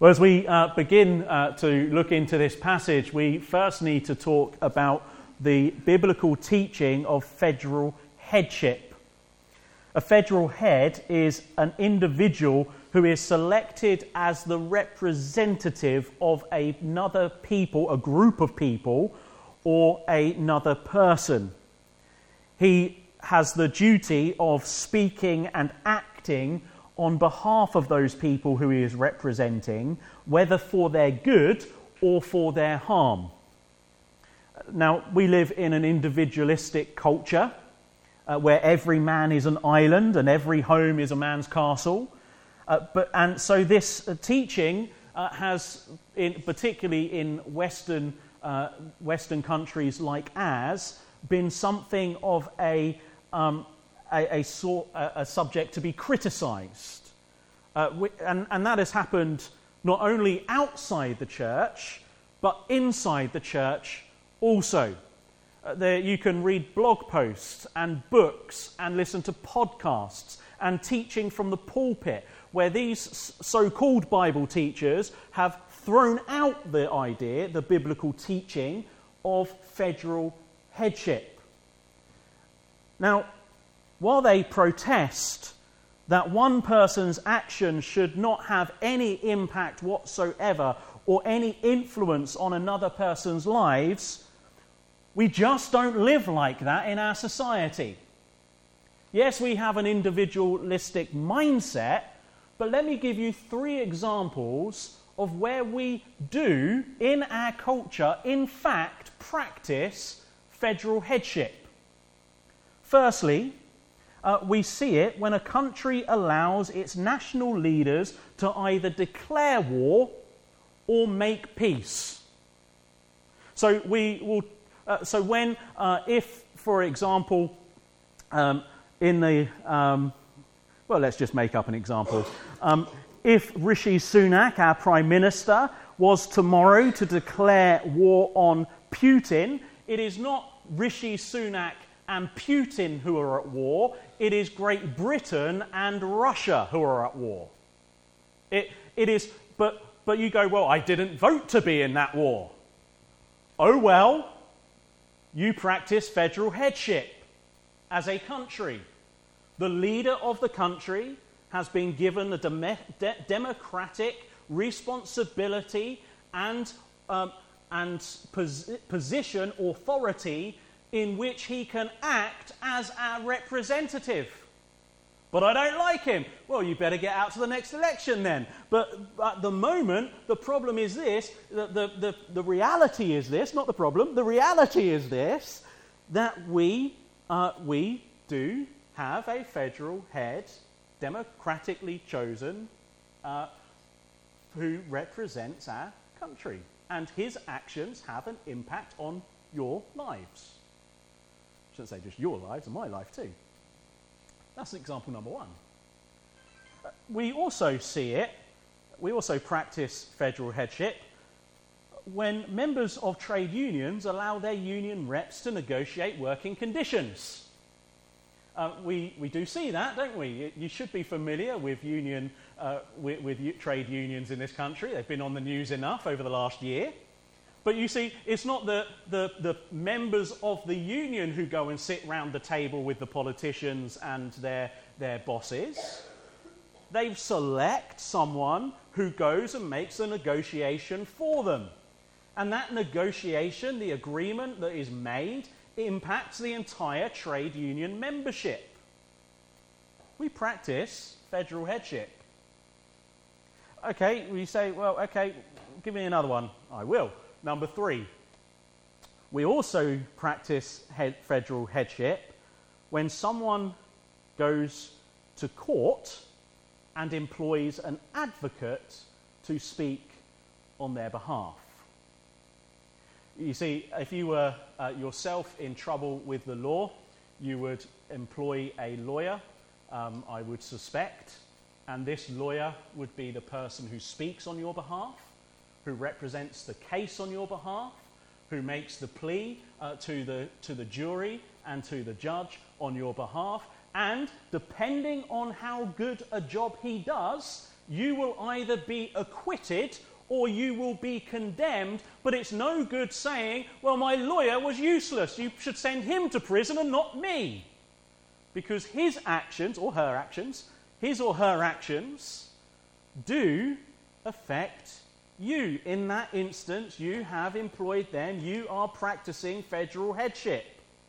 Well, as we begin to look into this passage, we first need to talk about the biblical teaching of federal headship. A federal head is an individual who is selected as the representative of another people, a group of people, or another person. He has the duty of speaking and acting on behalf of those people who he is representing, whether for their good or for their harm. Now, we live in an individualistic culture where every man is an island and every home is a man's castle. So this teaching has, particularly in Western countries like ours, been something of a subject to be criticised. And that has happened not only outside the church, but inside the church also. You can read blog posts and books and listen to podcasts and teaching from the pulpit where these so-called Bible teachers have thrown out the idea, the biblical teaching of federal headship. Now, while they protest that one person's action should not have any impact whatsoever or any influence on another person's lives, we just don't live like that in our society. Yes, we have an individualistic mindset, but let me give you 3 examples of where we do, in our culture, in fact, practice federal headship. Firstly, we see it when a country allows its national leaders to either declare war or make peace. So we will. If, for example, let's just make up an example. If Rishi Sunak, our Prime Minister, was tomorrow to declare war on Putin, it is not Rishi Sunak and Putin who are at war, it is Great Britain and Russia who are at war. It is, but you go, well, I didn't vote to be in that war. Oh well, you practice federal headship as a country. The leader of the country has been given a democratic responsibility and position, authority, in which he can act as our representative. But I don't like him. Well, you better get out to the next election then. But at the moment, the problem is this, the reality is this, not the problem, the reality is this, that we do have a federal head, democratically chosen, who represents our country. And his actions have an impact on your lives. I shouldn't say just your lives, and my life too. That's example number 1. We also practice federal headship when members of trade unions allow their union reps to negotiate working conditions. We do see that, don't we? You should be familiar with trade unions in this country. They've been on the news enough over the last year. But you see, it's not the members of the union who go and sit round the table with the politicians and their bosses. They select someone who goes and makes a negotiation for them. And that negotiation, the agreement that is made, impacts the entire trade union membership. We practice federal headship. Okay, we say, well, okay, give me another one. I will. Number 3, we also practice federal headship when someone goes to court and employs an advocate to speak on their behalf. You see, if you were yourself in trouble with the law, you would employ a lawyer, I would suspect, and this lawyer would be the person who speaks on your behalf, who represents the case on your behalf, who makes the plea to the jury and to the judge on your behalf, and depending on how good a job he does, you will either be acquitted or you will be condemned, but it's no good saying, well, my lawyer was useless, you should send him to prison and not me. Because his actions, or her actions, his or her actions, do affect you. In that instance, you have employed them, you are practicing federal headship.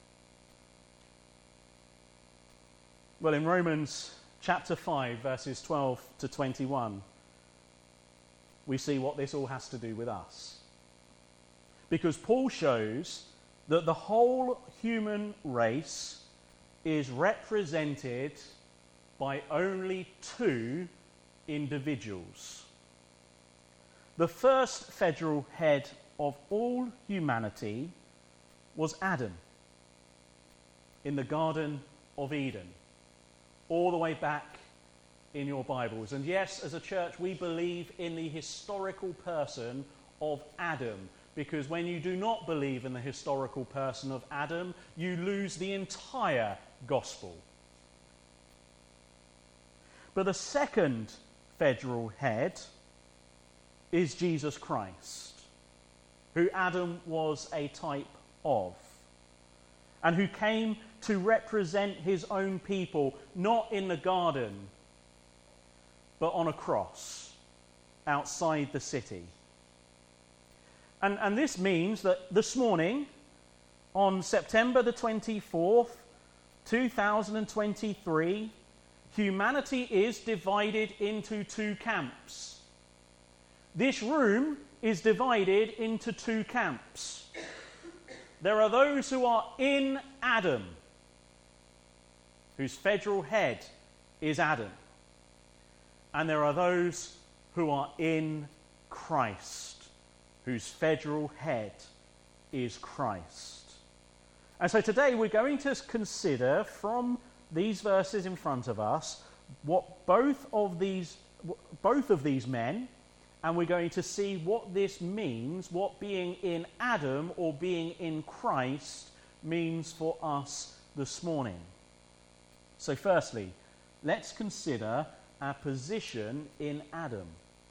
Well, in Romans chapter 5, verses 12 to 21, we see what this all has to do with us. Because Paul shows that the whole human race is represented by only two individuals. The first federal head of all humanity was Adam in the Garden of Eden, all the way back in your Bibles. And yes, as a church, we believe in the historical person of Adam, because when you do not believe in the historical person of Adam, you lose the entire gospel. But the second federal head is Jesus Christ, who Adam was a type of, and who came to represent his own people, not in the garden, but on a cross outside the city. And this means that this morning, on September the 24th, 2023, humanity is divided into two camps. This room is divided into two camps. There are those who are in Adam, whose federal head is Adam. And there are those who are in Christ, whose federal head is Christ. And so today we're going to consider from these verses in front of us what both of these men, and we're going to see what this means, what being in Adam or being in Christ means for us this morning. So firstly, let's consider our position in Adam.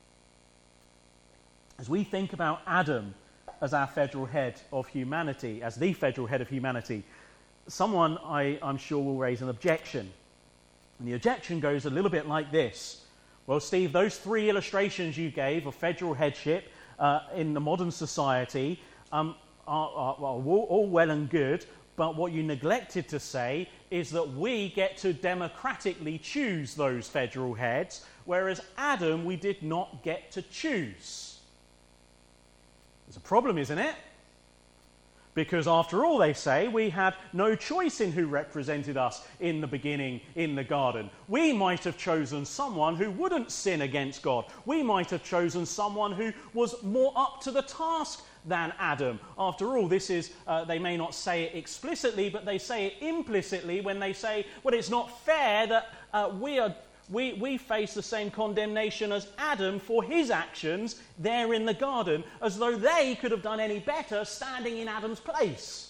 As we think about Adam as our federal head of humanity, as the federal head of humanity, someone I'm sure will raise an objection. And the objection goes a little bit like this. Well, Steve, those three illustrations you gave of federal headship in the modern society are all well and good, but what you neglected to say is that we get to democratically choose those federal heads, whereas Adam we did not get to choose. There's a problem, isn't it? Because after all, they say, we had no choice in who represented us in the beginning in the garden. We might have chosen someone who wouldn't sin against God. We might have chosen someone who was more up to the task than Adam. After all, this is, they may not say it explicitly, but they say it implicitly when they say, well, it's not fair that we face the same condemnation as Adam for his actions there in the garden, as though they could have done any better standing in Adam's place.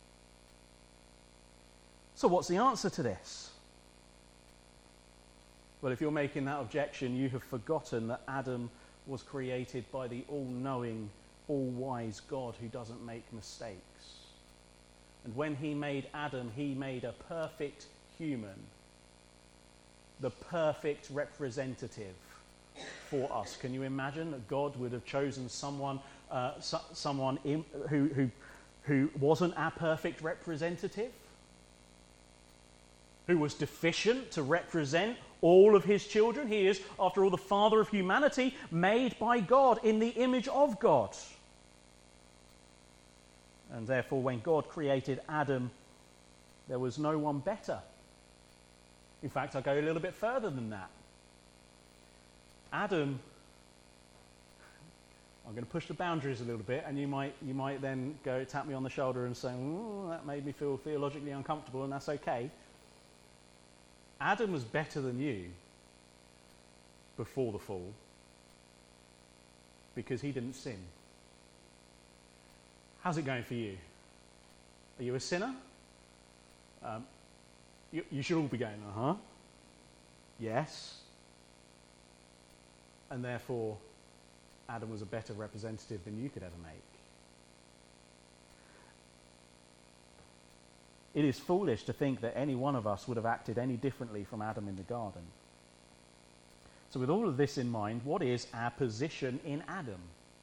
So what's the answer to this? Well, if you're making that objection, you have forgotten that Adam was created by the all-knowing, all-wise God who doesn't make mistakes. And when he made Adam, he made a perfect human, the perfect representative for us. Can you imagine that God would have chosen someone who wasn't our perfect representative? Who was deficient to represent all of his children? He is, after all, the father of humanity, made by God in the image of God. And therefore, when God created Adam, there was no one better. In fact, I'll go a little bit further than that. Adam, I'm going to push the boundaries a little bit, and you might then go tap me on the shoulder and say, that made me feel theologically uncomfortable, and that's okay. Adam was better than you before the fall because he didn't sin. How's it going for you? Are you a sinner? You should all be going, yes. and therefore Adam was a better representative than you could ever make. It is foolish to think that any one of us would have acted any differently from Adam in the garden. So with all of this in mind, what is our position in Adam?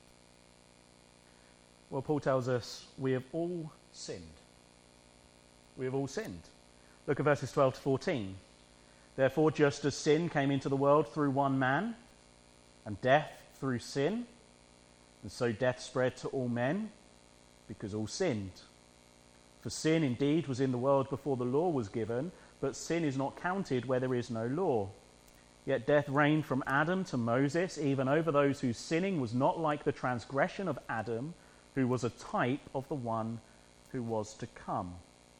Well, Paul tells us we have all sinned. We have all sinned. Look at verses 12 to 14. Therefore, just as sin came into the world through one man, and death through sin, and so death spread to all men, because all sinned. For sin indeed was in the world before the law was given, but sin is not counted where there is no law. Yet death reigned from Adam to Moses, even over those whose sinning was not like the transgression of Adam, who was a type of the one who was to come.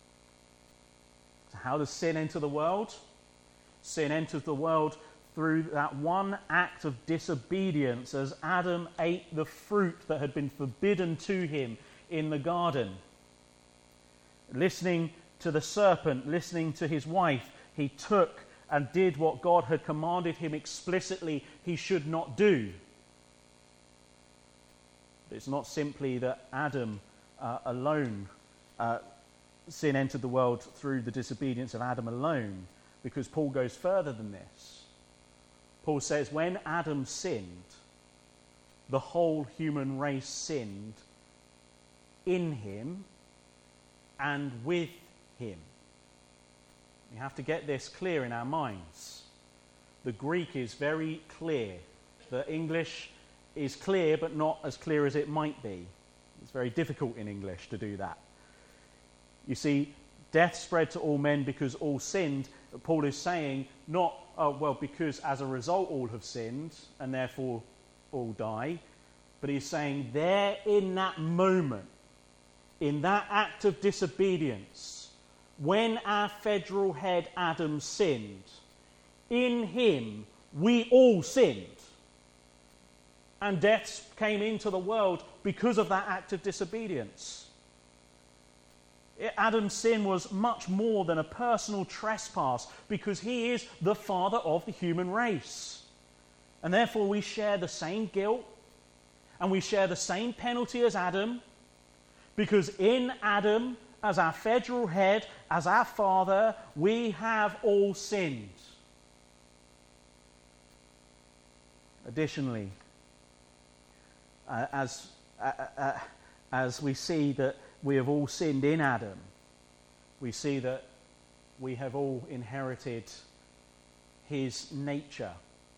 So how does sin enter the world? Sin enters the world through that one act of disobedience as Adam ate the fruit that had been forbidden to him in the garden. Listening to the serpent, listening to his wife, he took and did what God had commanded him explicitly he should not do. It's not simply that Adam alone, sin entered the world through the disobedience of Adam alone, because Paul goes further than this. Paul says when Adam sinned, the whole human race sinned in him and with him. We have to get this clear in our minds. The Greek is very clear. The English is clear, but not as clear as it might be. It's very difficult in English to do that. You see, death spread to all men because all sinned. Paul is saying not, because as a result all have sinned and therefore all die. But he's saying there in that moment, in that act of disobedience, when our federal head Adam sinned, in him we all sinned. And death came into the world because of that act of disobedience. Adam's sin was much more than a personal trespass because he is the father of the human race. And therefore we share the same guilt and we share the same penalty as Adam, because in Adam, as our federal head, as our father, we have all sinned. Additionally, as we see that we have all sinned in Adam, we see that we have all inherited his nature,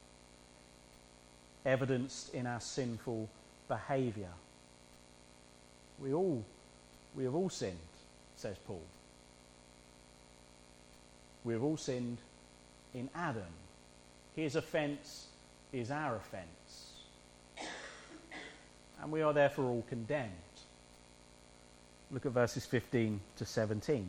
evidenced in our sinful behavior. We have all sinned, says Paul. We have all sinned in Adam. His offence is our offence. And we are therefore all condemned. Look at verses 15 to 17.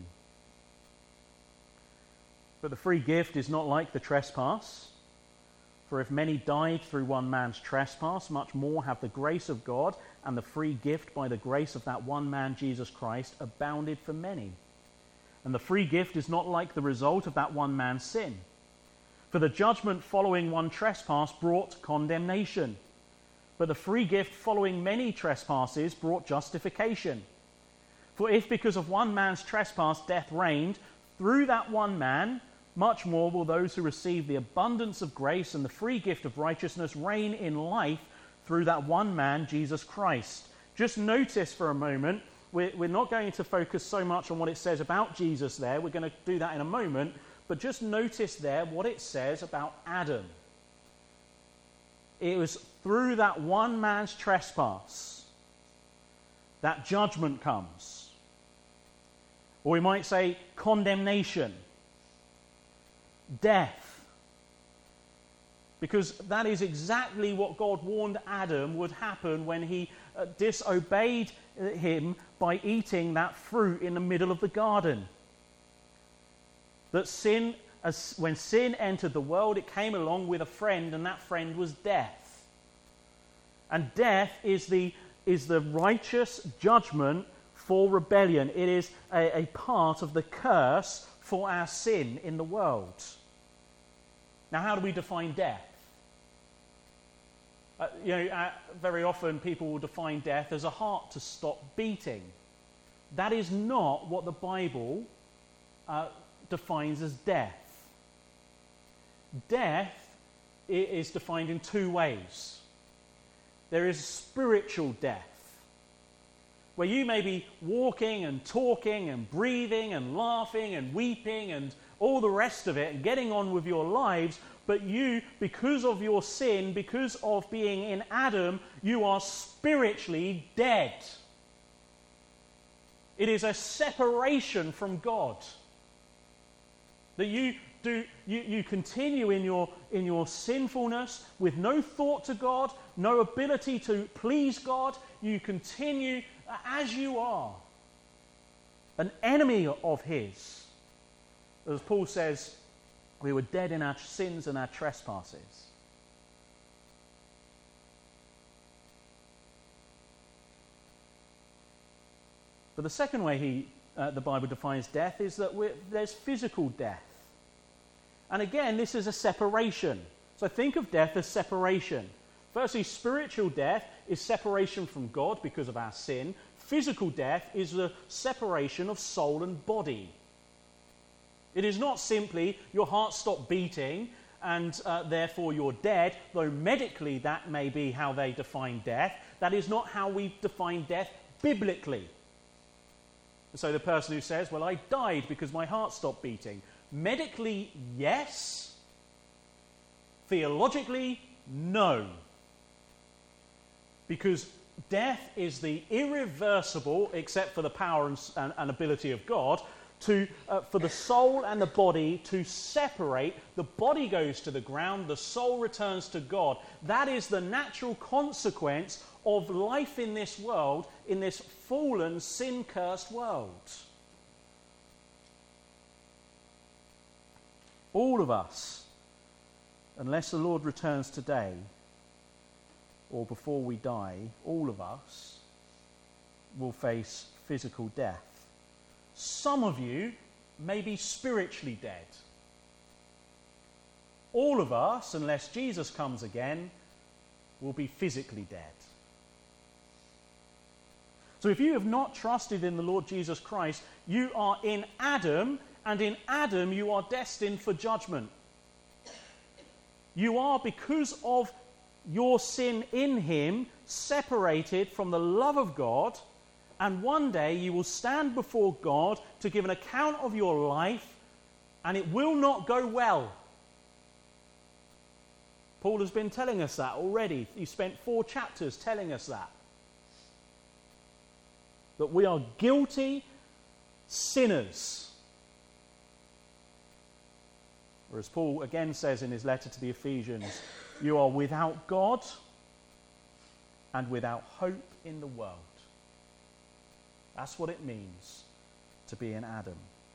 But the free gift is not like the trespass. For if many died through one man's trespass, much more have the grace of God and the free gift by the grace of that one man, Jesus Christ, abounded for many. And the free gift is not like the result of that one man's sin. For the judgment following one trespass brought condemnation. But the free gift following many trespasses brought justification. For if because of one man's trespass death reigned, through that one man, much more will those who receive the abundance of grace and the free gift of righteousness reign in life through that one man, Jesus Christ. Just notice for a moment, we're not going to focus so much on what it says about Jesus there. We're going to do that in a moment. But just notice there what it says about Adam. It was through that one man's trespass that judgment comes. Or we might say condemnation. Death. Because that is exactly what God warned Adam would happen when he disobeyed him by eating that fruit in the middle of the garden. That when sin entered the world, it came along with a friend, and that friend was death. And death is the righteous judgment for rebellion. It is a part of the curse for our sin in the world. Now, how do we define death? Very often people will define death as a heart to stop beating. That is not what the Bible defines as death. Death is defined in two ways. There is spiritual death, where you may be walking and talking and breathing and laughing and weeping and all the rest of it and getting on with your lives, but you, because of your sin, because of being in Adam, you are spiritually dead. It is a separation from God. That you continue in your sinfulness with no thought to God, no ability to please God. You continue as you are, an enemy of his. As Paul says, we were dead in our sins and our trespasses. But the second way the Bible defines death is that there's physical death. And again, this is a separation. So think of death as separation. Firstly, spiritual death is separation from God because of our sin. Physical death is the separation of soul and body. It is not simply your heart stopped beating and therefore you're dead, though medically that may be how they define death. That is not how we define death biblically. So the person who says, well, I died because my heart stopped beating. Medically, yes. Theologically, no. Because death is the irreversible, except for the power and ability of God, for the soul and the body to separate. The body goes to the ground, the soul returns to God. That is the natural consequence of life in this world, in this fallen, sin-cursed world. All of us, unless the Lord returns today or before we die, all of us will face physical death. Some of you may be spiritually dead. All of us, unless Jesus comes again, will be physically dead. So if you have not trusted in the Lord Jesus Christ, you are in Adam, and in Adam you are destined for judgment. You are, because of your sin in him, separated from the love of God, and one day you will stand before God to give an account of your life, and it will not go well. Paul has been telling us that already. He spent 4 chapters telling us that. That we are guilty sinners. Or as Paul again says in his letter to the Ephesians, you are without God and without hope in the world. That's what it means to be in Adam.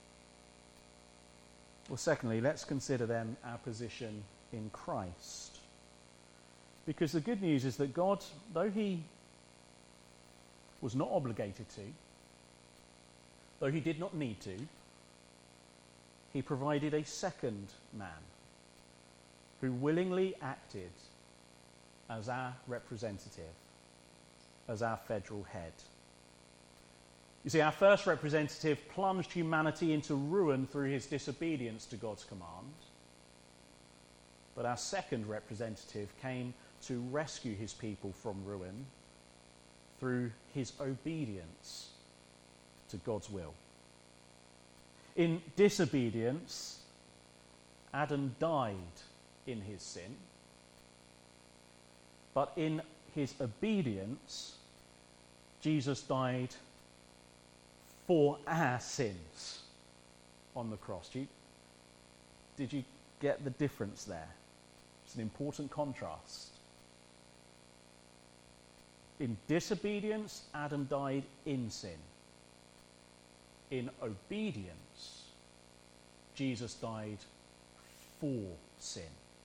Well, secondly, let's consider then our position in Christ. Because the good news is that God, though he was not obligated to, though he did not need to, he provided a second man who willingly acted as our representative, as our federal head. You see, our first representative plunged humanity into ruin through his disobedience to God's command. But our second representative came to rescue his people from ruin through his obedience to God's will. In disobedience, Adam died in his sin. But in his obedience, Jesus died for our sins on the cross. Did you get the difference there? It's an important contrast. In disobedience, Adam died in sin. In obedience, Jesus died for sin.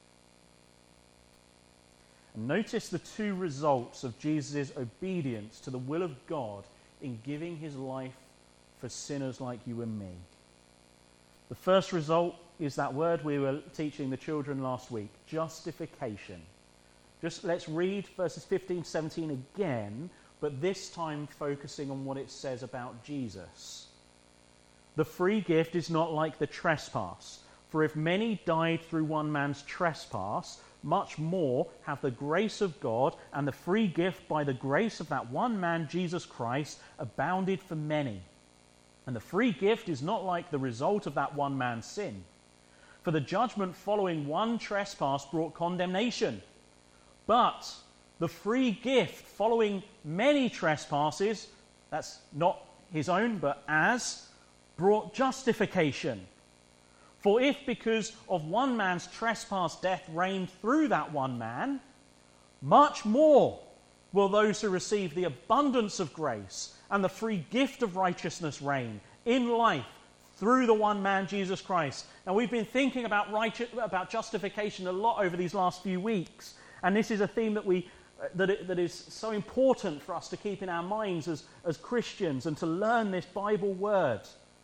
And notice the 2 results of Jesus' obedience to the will of God in giving his life for sinners like you and me. The first result is that word we were teaching the children last week, justification. Just let's read verses 15 to 17 again, but this time focusing on what it says about Jesus. The free gift is not like the trespass, for if many died through one man's trespass, much more have the grace of God and the free gift by the grace of that one man, Jesus Christ, abounded for many. And the free gift is not like the result of that one man's sin. For the judgment following one trespass brought condemnation. But the free gift following many trespasses, that's not his own, but as, brought justification. For if because of one man's trespass death reigned through that one man, much more will those who receive the abundance of grace and the free gift of righteousness reign in life through the one man, Jesus Christ. Now, we've been thinking about justification a lot over these last few weeks, and this is a theme that is so important for us to keep in our minds as Christians and to learn this Bible word.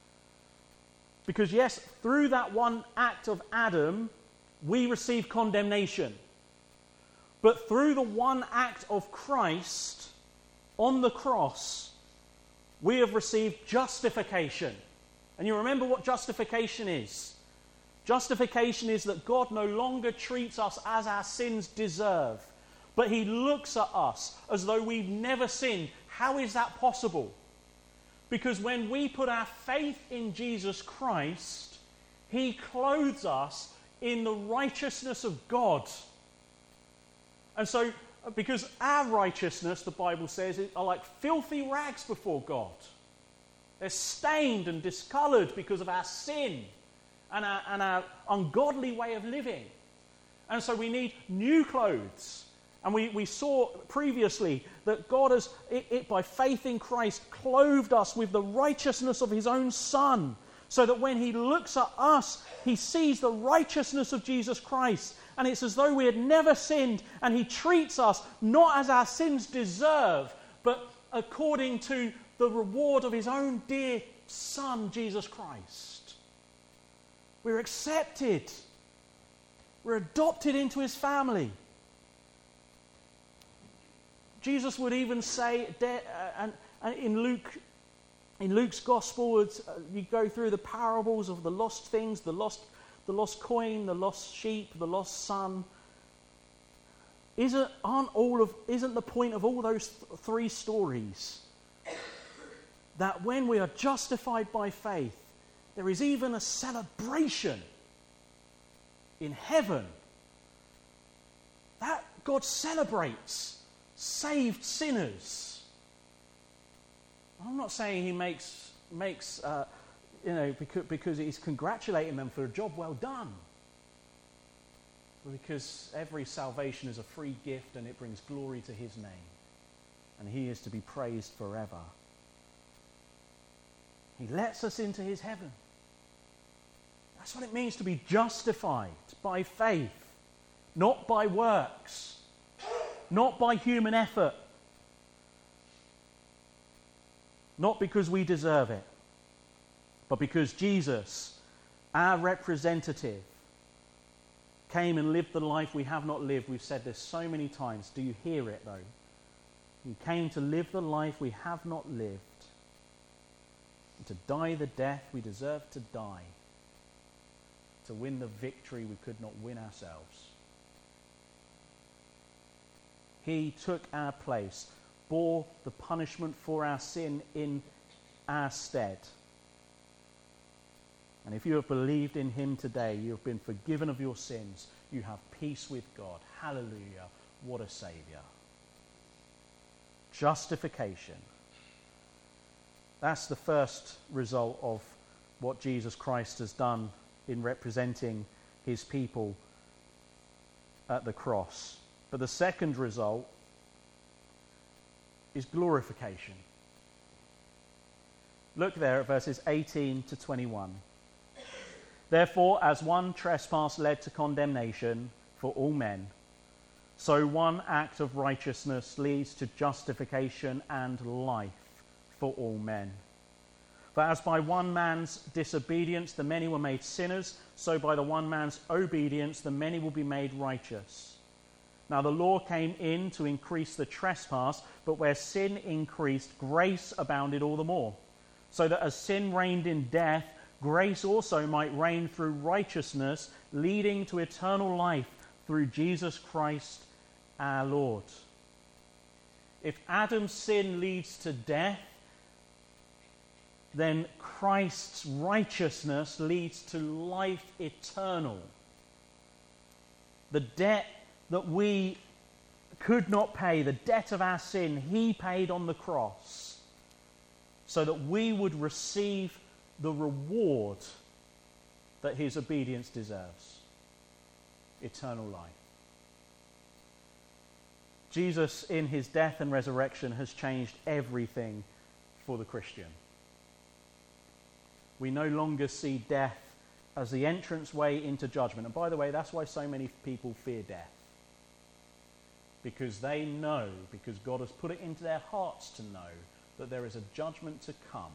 Because yes, through that one act of Adam, we receive condemnation. But through the one act of Christ on the cross, we have received justification. And you remember what justification is. Justification is that God no longer treats us as our sins deserve, but he looks at us as though we've never sinned. How is that possible? Because when we put our faith in Jesus Christ, he clothes us in the righteousness of God. And so, because our righteousness, the Bible says, are like filthy rags before God. They're stained and discoloured because of our sin and our ungodly way of living. And so we need new clothes. And we saw previously that God has, by faith in Christ, clothed us with the righteousness of his own Son, so that when he looks at us, he sees the righteousness of Jesus Christ. And it's as though we had never sinned, and he treats us not as our sins deserve, but according to the reward of his own dear Son, Jesus Christ. We're accepted. We're adopted into his family. Jesus would even say, and in Luke's Gospel, you go through the parables of the lost things, the lost coin, the lost sheep, the lost son. Isn't the point of all those three stories that when we are justified by faith, there is even a celebration in heaven that God celebrates saved sinners? I'm not saying he makes because he's congratulating them for a job well done, but because every salvation is a free gift and it brings glory to his name, and he is to be praised forever. He lets us into his heaven. That's what it means to be justified by faith, not by works, not by human effort, not because we deserve it, but because Jesus, our representative, came and lived the life we have not lived. We've said this so many times. Do you hear it, though? He came to live the life we have not lived, and to die the death we deserve to die, to win the victory we could not win ourselves. He took our place, bore the punishment for our sin in our stead. And if you have believed in him today, you have been forgiven of your sins. You have peace with God. Hallelujah. What a Saviour. Justification. That's the first result of what Jesus Christ has done in representing his people at the cross. But the second result is glorification. Look there at verses 18 to 21. Therefore, as one trespass led to condemnation for all men, so one act of righteousness leads to justification and life for all men. For as by one man's disobedience the many were made sinners, so by the one man's obedience the many will be made righteous. Now the law came in to increase the trespass, but where sin increased, grace abounded all the more. So that as sin reigned in death, grace also might reign through righteousness, leading to eternal life through Jesus Christ our Lord. If Adam's sin leads to death, then Christ's righteousness leads to life eternal. The debt that we could not pay, the debt of our sin, he paid on the cross so that we would receive the reward that his obedience deserves: eternal life. Jesus, in his death and resurrection, has changed everything for the Christian. We no longer see death as the entranceway into judgment. And by the way, that's why so many people fear death. Because they know, because God has put it into their hearts to know, that there is a judgment to come.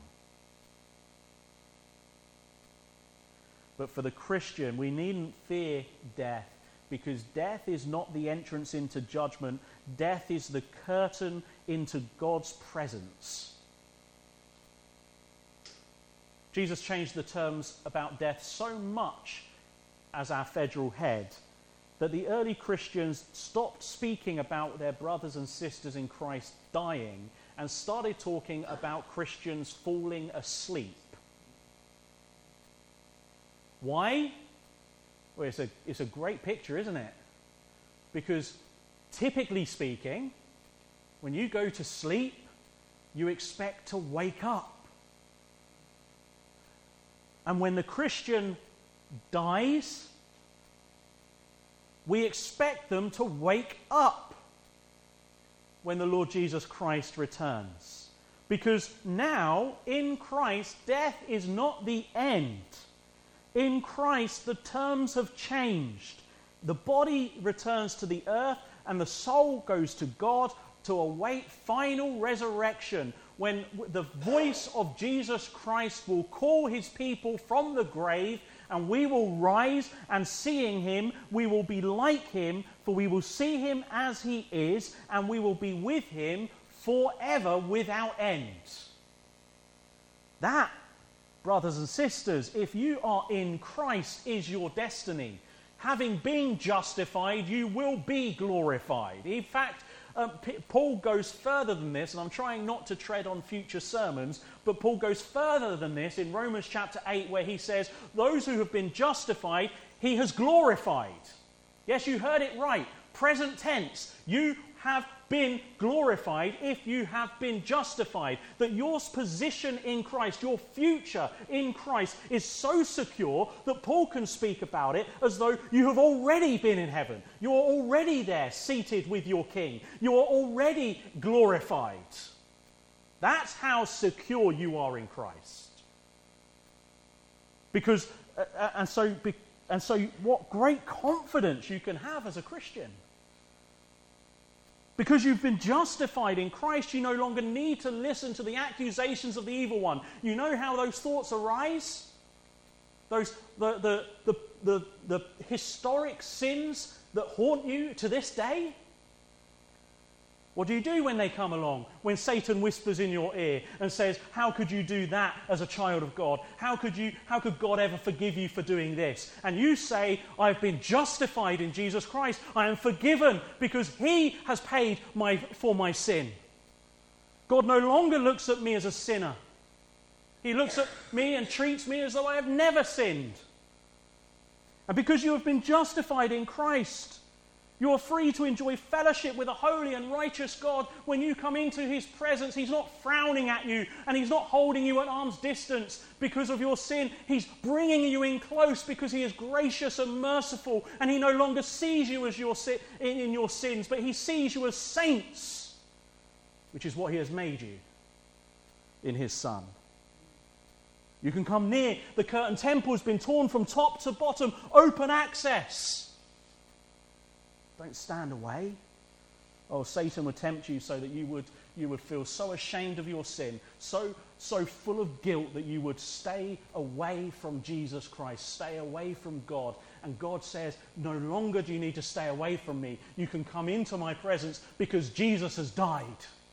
But for the Christian, we needn't fear death, because death is not the entrance into judgment. Death is the curtain into God's presence. Jesus changed the terms about death so much as our federal head that the early Christians stopped speaking about their brothers and sisters in Christ dying and started talking about Christians falling asleep. Why? Well, it's a great picture, isn't it? Because typically speaking, when you go to sleep, you expect to wake up. And when the Christian dies, we expect them to wake up when the Lord Jesus Christ returns. Because now, in Christ, death is not the end. In Christ, the terms have changed. The body returns to the earth and the soul goes to God to await final resurrection, when the voice of Jesus Christ will call his people from the grave, and we will rise, and seeing him, we will be like him, for we will see him as he is, and we will be with him forever without end. That, brothers and sisters, if you are in Christ, is your destiny. Having been justified, you will be glorified. In fact, Paul goes further than this, and I'm trying not to tread on future sermons, but Paul goes further than this in Romans chapter 8, where he says, those who have been justified, he has glorified. Yes, you heard it right. Present tense. You have been glorified if you have been justified. That your position in Christ, your future in Christ, is so secure that Paul can speak about it as though you have already been in heaven. You're already there, seated with your King. You're already glorified. That's how secure you are in Christ. Because, and so what great confidence you can have as a Christian. Because you've been justified in Christ, you no longer need to listen to the accusations of the evil one. You know how those thoughts arise? The historic sins that haunt you to this day? What do you do when they come along? When Satan whispers in your ear and says, how could you do that as a child of God? How could God ever forgive you for doing this? And you say, I've been justified in Jesus Christ. I am forgiven because he has paid for my sin. God no longer looks at me as a sinner. He looks at me and treats me as though I have never sinned. And because you have been justified in Christ, you are free to enjoy fellowship with a holy and righteous God. When you come into his presence, he's not frowning at you and he's not holding you at arm's distance because of your sin. He's bringing you in close because he is gracious and merciful, and he no longer sees you as in your sins, but he sees you as saints, which is what he has made you in his Son. You can come near. The curtain temple has been torn from top to bottom. Open access. Don't stand away. Oh, Satan would tempt you so that you would feel so ashamed of your sin, so full of guilt that you would stay away from Jesus Christ, stay away from God. And God says, no longer do you need to stay away from me. You can come into my presence because Jesus has died.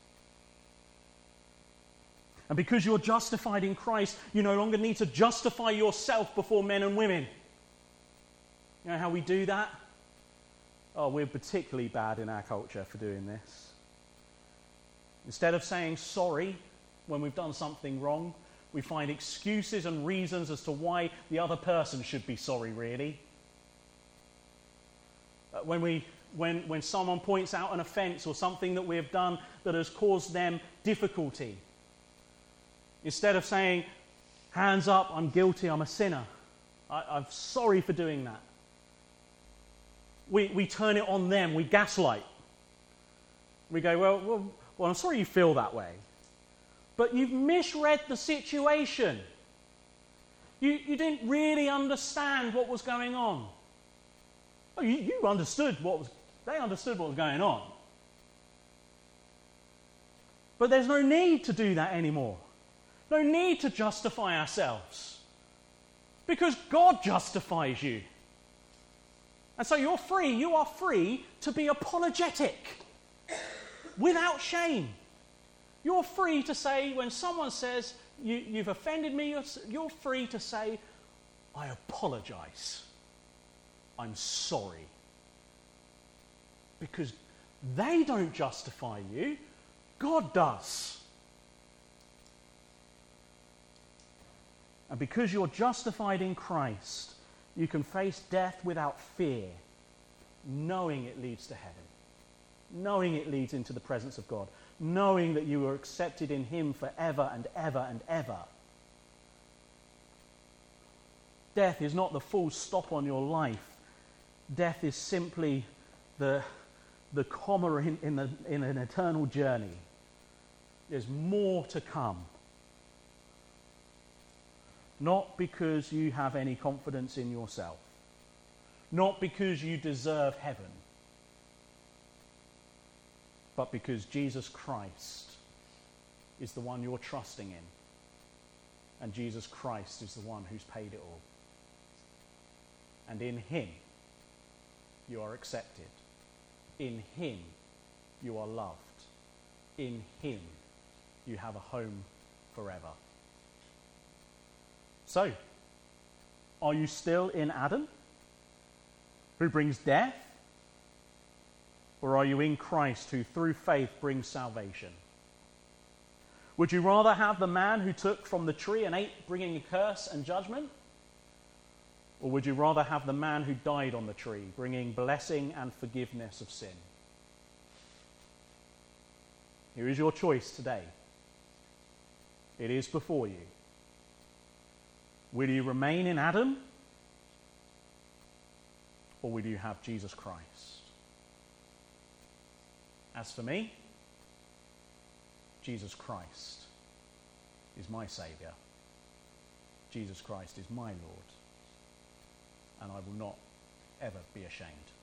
And because you're justified in Christ, you no longer need to justify yourself before men and women. You know how we do that? Oh, we're particularly bad in our culture for doing this. Instead of saying sorry when we've done something wrong, we find excuses and reasons as to why the other person should be sorry, really. When someone points out an offence or something that we have done that has caused them difficulty, instead of saying, hands up, I'm guilty, I'm a sinner, I'm sorry for doing that, we turn it on them, we gaslight. We go, well, I'm sorry you feel that way, but you've misread the situation. You didn't really understand what was going on. Oh, you understood they understood what was going on. But there's no need to do that anymore. No need to justify ourselves. Because God justifies you. And so you are free to be apologetic. Without shame. You're free to say, when someone says, you've offended me, you're free to say, I apologize. I'm sorry. Because they don't justify you. God does. And because you're justified in Christ, you can face death without fear, knowing it leads to heaven, knowing it leads into the presence of God, knowing that you are accepted in Him forever and ever and ever. Death is not the full stop on your life. Death is simply the comma in an eternal journey. There's more to come. Not because you have any confidence in yourself. Not because you deserve heaven. But because Jesus Christ is the one you're trusting in. And Jesus Christ is the one who's paid it all. And in Him, you are accepted. In Him, you are loved. In Him, you have a home forever. So, are you still in Adam, who brings death? Or are you in Christ, who through faith brings salvation? Would you rather have the man who took from the tree and ate, bringing a curse and judgment? Or would you rather have the man who died on the tree, bringing blessing and forgiveness of sin? Here is your choice today. It is before you. Will you remain in Adam? Or will you have Jesus Christ? As for me, Jesus Christ is my Saviour. Jesus Christ is my Lord. And I will not ever be ashamed.